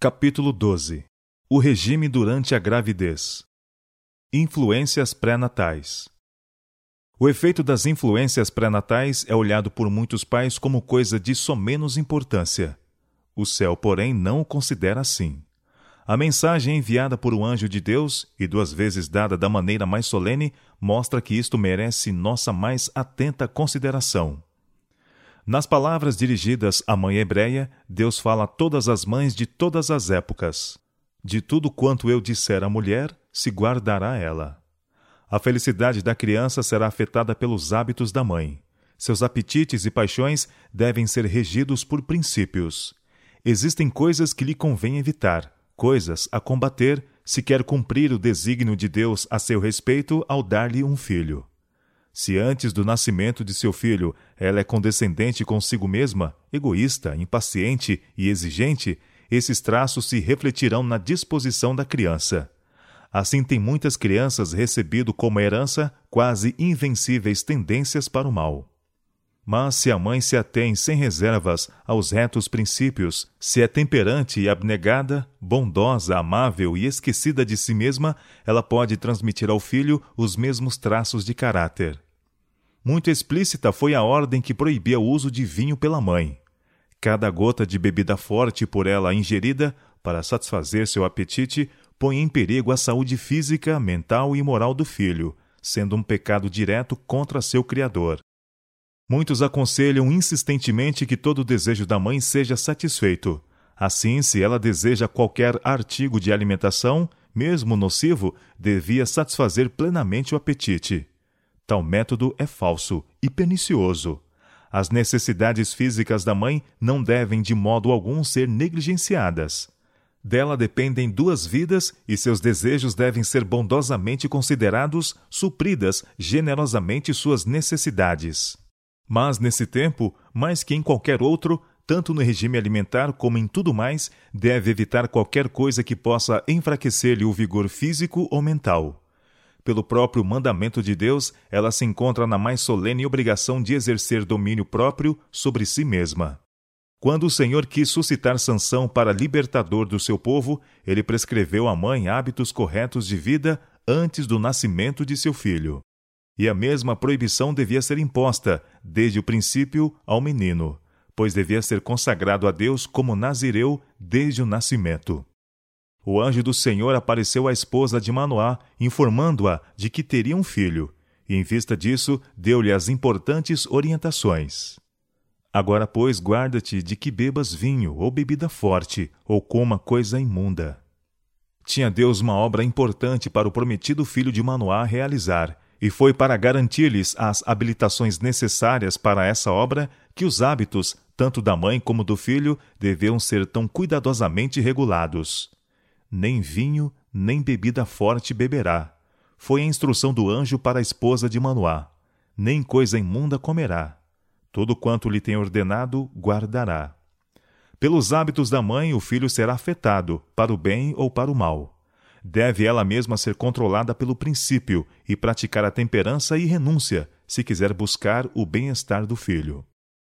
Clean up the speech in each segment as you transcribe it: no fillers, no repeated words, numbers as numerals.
Capítulo 12. O regime durante a gravidez. Influências pré-natais. O efeito das influências pré-natais é olhado por muitos pais como coisa de somenos importância. O céu, porém, não o considera assim. A mensagem enviada por um anjo de Deus, e 2 vezes dada da maneira mais solene, mostra que isto merece nossa mais atenta consideração. Nas palavras dirigidas à mãe hebreia, Deus fala a todas as mães de todas as épocas. De tudo quanto eu disser à mulher, se guardará ela. A felicidade da criança será afetada pelos hábitos da mãe. Seus apetites e paixões devem ser regidos por princípios. Existem coisas que lhe convém evitar, coisas a combater, se quer cumprir o desígnio de Deus a seu respeito ao dar-lhe um filho. Se antes do nascimento de seu filho ela é condescendente consigo mesma, egoísta, impaciente e exigente, esses traços se refletirão na disposição da criança. Assim tem muitas crianças recebido como herança quase invencíveis tendências para o mal. Mas se a mãe se atém sem reservas aos retos princípios, se é temperante e abnegada, bondosa, amável e esquecida de si mesma, ela pode transmitir ao filho os mesmos traços de caráter. Muito explícita foi a ordem que proibia o uso de vinho pela mãe. Cada gota de bebida forte por ela ingerida, para satisfazer seu apetite, põe em perigo a saúde física, mental e moral do filho, sendo um pecado direto contra seu Criador. Muitos aconselham insistentemente que todo desejo da mãe seja satisfeito. Assim, se ela deseja qualquer artigo de alimentação, mesmo nocivo, devia satisfazer plenamente o apetite. Tal método é falso e pernicioso. As necessidades físicas da mãe não devem de modo algum ser negligenciadas. Dela dependem 2 vidas e seus desejos devem ser bondosamente considerados, supridas generosamente suas necessidades. Mas, nesse tempo, mais que em qualquer outro, tanto no regime alimentar como em tudo mais, deve evitar qualquer coisa que possa enfraquecer-lhe o vigor físico ou mental. Pelo próprio mandamento de Deus, ela se encontra na mais solene obrigação de exercer domínio próprio sobre si mesma. Quando o Senhor quis suscitar Sansão para libertador do seu povo, ele prescreveu à mãe hábitos corretos de vida antes do nascimento de seu filho. E a mesma proibição devia ser imposta, desde o princípio, ao menino, pois devia ser consagrado a Deus como nazireu desde o nascimento. O anjo do Senhor apareceu à esposa de Manoá, informando-a de que teria um filho, e em vista disso, deu-lhe as importantes orientações. Agora, pois, guarda-te de que bebas vinho ou bebida forte, ou coma coisa imunda. Tinha Deus uma obra importante para o prometido filho de Manoá realizar, e foi para garantir-lhes as habilitações necessárias para essa obra que os hábitos, tanto da mãe como do filho, deviam ser tão cuidadosamente regulados. Nem vinho, nem bebida forte beberá. Foi a instrução do anjo para a esposa de Manoá. Nem coisa imunda comerá. Tudo quanto lhe tem ordenado, guardará. Pelos hábitos da mãe, o filho será afetado, para o bem ou para o mal. Deve ela mesma ser controlada pelo princípio e praticar a temperança e renúncia, se quiser buscar o bem-estar do filho.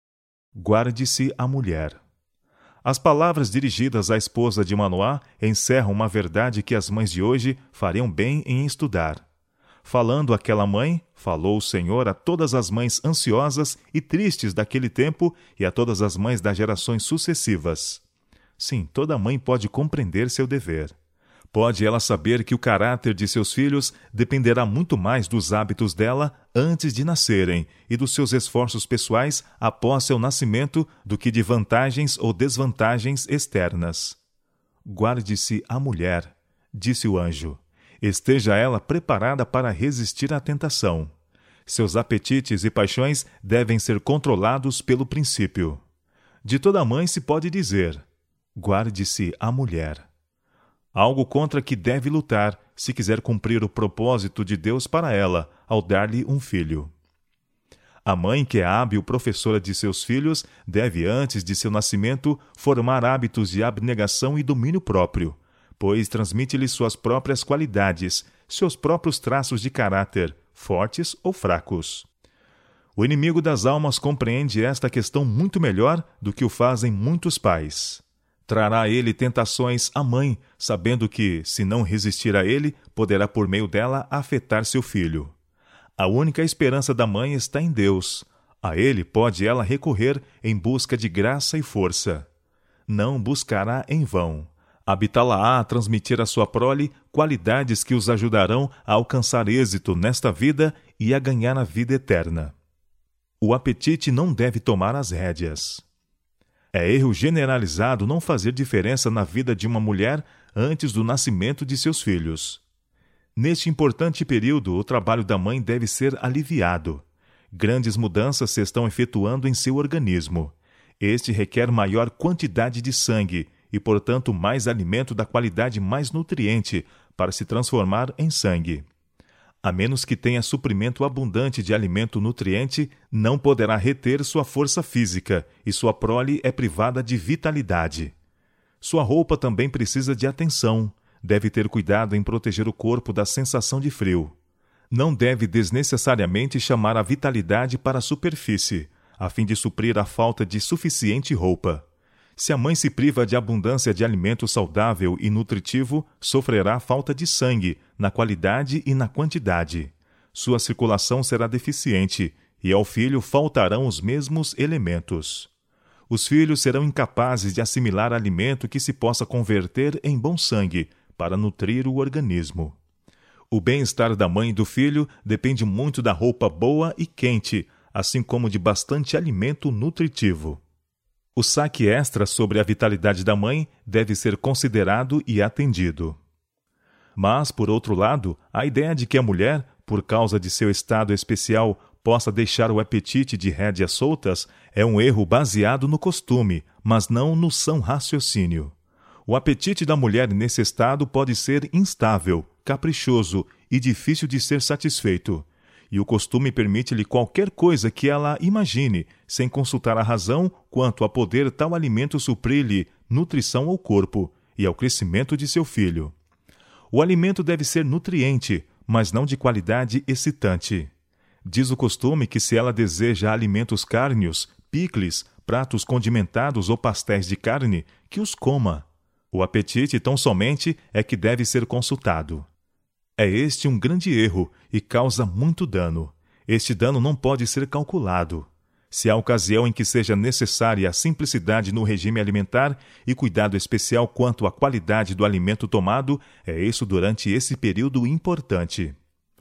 Guarde-se a mulher. As palavras dirigidas à esposa de Manoá encerram uma verdade que as mães de hoje fariam bem em estudar. Falando àquela mãe, falou o Senhor a todas as mães ansiosas e tristes daquele tempo e a todas as mães das gerações sucessivas. Sim, toda mãe pode compreender seu dever. Pode ela saber que o caráter de seus filhos dependerá muito mais dos hábitos dela antes de nascerem e dos seus esforços pessoais após seu nascimento do que de vantagens ou desvantagens externas. Guarde-se a mulher, disse o anjo. Esteja ela preparada para resistir à tentação. Seus apetites e paixões devem ser controlados pelo princípio. De toda mãe se pode dizer: guarde-se a mulher. Algo contra que deve lutar, se quiser cumprir o propósito de Deus para ela, ao dar-lhe um filho. A mãe, que é hábil professora de seus filhos, deve, antes de seu nascimento, formar hábitos de abnegação e domínio próprio, pois transmite-lhe suas próprias qualidades, seus próprios traços de caráter, fortes ou fracos. O inimigo das almas compreende esta questão muito melhor do que o fazem muitos pais. Trará a ele tentações à mãe, sabendo que, se não resistir a ele, poderá por meio dela afetar seu filho. A única esperança da mãe está em Deus. A ele pode ela recorrer em busca de graça e força. Não buscará em vão. Habitá-la-á a transmitir à sua prole qualidades que os ajudarão a alcançar êxito nesta vida e a ganhar a vida eterna. O apetite não deve tomar as rédeas. É erro generalizado não fazer diferença na vida de uma mulher antes do nascimento de seus filhos. Neste importante período, o trabalho da mãe deve ser aliviado. Grandes mudanças se estão efetuando em seu organismo. Este requer maior quantidade de sangue e, portanto, mais alimento da qualidade mais nutriente para se transformar em sangue. A menos que tenha suprimento abundante de alimento nutriente, não poderá reter sua força física e sua prole é privada de vitalidade. Sua roupa também precisa de atenção. Deve ter cuidado em proteger o corpo da sensação de frio. Não deve desnecessariamente chamar a vitalidade para a superfície, a fim de suprir a falta de suficiente roupa. Se a mãe se priva de abundância de alimento saudável e nutritivo, sofrerá falta de sangue, na qualidade e na quantidade. Sua circulação será deficiente, e ao filho faltarão os mesmos elementos. Os filhos serão incapazes de assimilar alimento que se possa converter em bom sangue, para nutrir o organismo. O bem-estar da mãe e do filho depende muito da roupa boa e quente, assim como de bastante alimento nutritivo. O saque extra sobre a vitalidade da mãe deve ser considerado e atendido. Mas, por outro lado, a ideia de que a mulher, por causa de seu estado especial, possa deixar o apetite de rédeas soltas é um erro baseado no costume, mas não no são raciocínio. O apetite da mulher nesse estado pode ser instável, caprichoso e difícil de ser satisfeito. E o costume permite-lhe qualquer coisa que ela imagine, sem consultar a razão quanto a poder tal alimento suprir-lhe nutrição ao corpo e ao crescimento de seu filho. O alimento deve ser nutriente, mas não de qualidade excitante. Diz o costume que se ela deseja alimentos cárneos, picles, pratos condimentados ou pastéis de carne, que os coma. O apetite tão somente é que deve ser consultado. É este um grande erro e causa muito dano. Este dano não pode ser calculado. Se há ocasião em que seja necessária a simplicidade no regime alimentar e cuidado especial quanto à qualidade do alimento tomado, é isso durante esse período importante.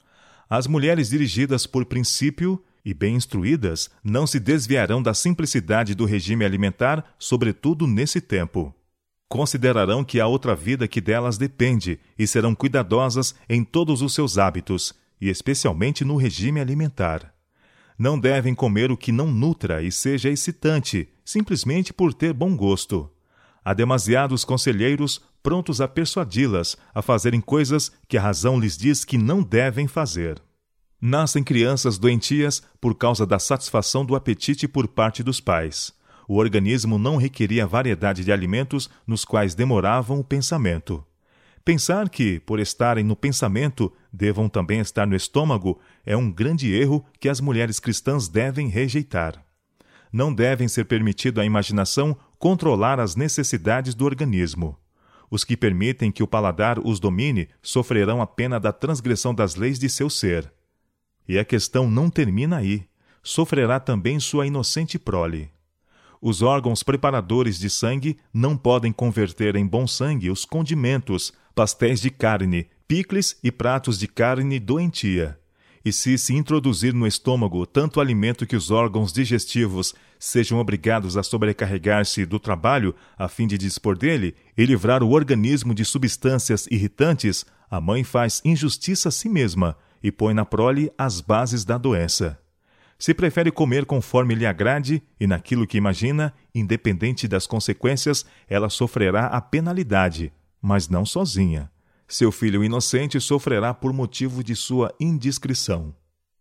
As mulheres dirigidas por princípio e bem instruídas não se desviarão da simplicidade do regime alimentar, sobretudo nesse tempo. Considerarão que há outra vida que delas depende e serão cuidadosas em todos os seus hábitos, e especialmente no regime alimentar. Não devem comer o que não nutra e seja excitante, simplesmente por ter bom gosto. Há demasiados conselheiros prontos a persuadi-las a fazerem coisas que a razão lhes diz que não devem fazer. Nascem crianças doentias por causa da satisfação do apetite por parte dos pais. O organismo não requeria variedade de alimentos nos quais demoravam o pensamento. Pensar que, por estarem no pensamento, devam também estar no estômago é um grande erro que as mulheres cristãs devem rejeitar. Não devem ser permitido à imaginação controlar as necessidades do organismo. Os que permitem que o paladar os domine sofrerão a pena da transgressão das leis de seu ser. E a questão não termina aí. Sofrerá também sua inocente prole. Os órgãos preparadores de sangue não podem converter em bom sangue os condimentos, pastéis de carne, picles e pratos de carne doentia. E se introduzir no estômago tanto alimento que os órgãos digestivos sejam obrigados a sobrecarregar-se do trabalho a fim de dispor dele e livrar o organismo de substâncias irritantes, a mãe faz injustiça a si mesma e põe na prole as bases da doença. Se prefere comer conforme lhe agrade e naquilo que imagina, independente das consequências, ela sofrerá a penalidade, mas não sozinha. Seu filho inocente sofrerá por motivo de sua indiscrição.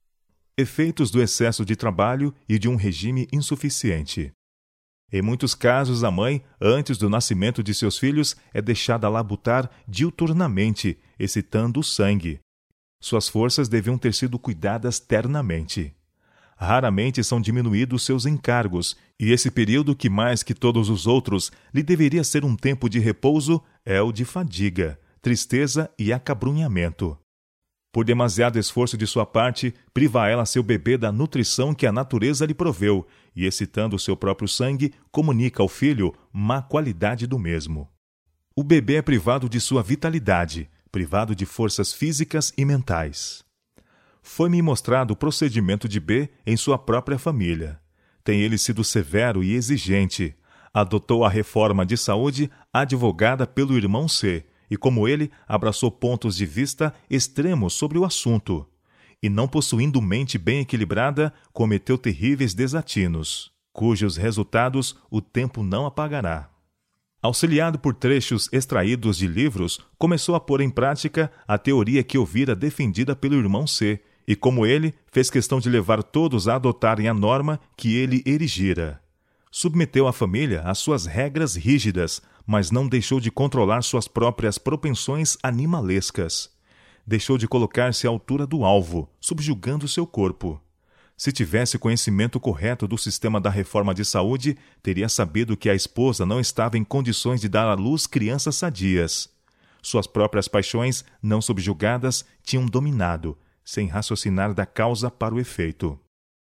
Efeitos do excesso de trabalho e de um regime insuficiente. Em muitos casos, a mãe, antes do nascimento de seus filhos, é deixada labutar diuturnamente, excitando o sangue. Suas forças deviam ter sido cuidadas ternamente. Raramente são diminuídos seus encargos, e esse período, que mais que todos os outros lhe deveria ser um tempo de repouso, é o de fadiga, tristeza e acabrunhamento. Por demasiado esforço de sua parte, priva ela seu bebê da nutrição que a natureza lhe proveu, e excitando o seu próprio sangue, comunica ao filho má qualidade do mesmo. O bebê é privado de sua vitalidade, privado de forças físicas e mentais. Foi-me mostrado o procedimento de B em sua própria família. Tem ele sido severo e exigente. Adotou a reforma de saúde advogada pelo irmão C, e como ele, abraçou pontos de vista extremos sobre o assunto. E não possuindo mente bem equilibrada, cometeu terríveis desatinos, cujos resultados o tempo não apagará. Auxiliado por trechos extraídos de livros, começou a pôr em prática a teoria que ouvira defendida pelo irmão C, e como ele, fez questão de levar todos a adotarem a norma que ele erigira. Submeteu a família às suas regras rígidas, mas não deixou de controlar suas próprias propensões animalescas. Deixou de colocar-se à altura do alvo, subjugando seu corpo. Se tivesse conhecimento correto do sistema da reforma de saúde, teria sabido que a esposa não estava em condições de dar à luz crianças sadias. Suas próprias paixões, não subjugadas, tinham dominado, sem raciocinar da causa para o efeito.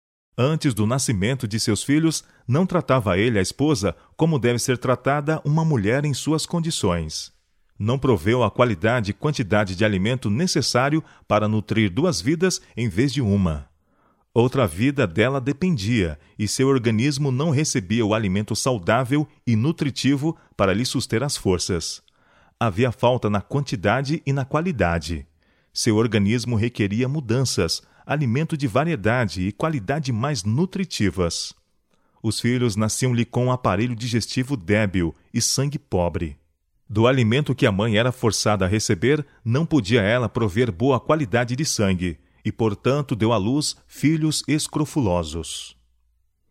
Antes do nascimento de seus filhos, não tratava ele a esposa como deve ser tratada uma mulher em suas condições. Não proveu a qualidade e quantidade de alimento necessário para nutrir 2 vidas em vez de uma. Outra vida dela dependia, e seu organismo não recebia o alimento saudável e nutritivo para lhe suster as forças. Havia falta na quantidade e na qualidade. Seu organismo requeria mudanças, alimento de variedade e qualidade mais nutritivas. Os filhos nasciam-lhe com um aparelho digestivo débil e sangue pobre. Do alimento que a mãe era forçada a receber, não podia ela prover boa qualidade de sangue, e, portanto, deu à luz filhos escrofulosos.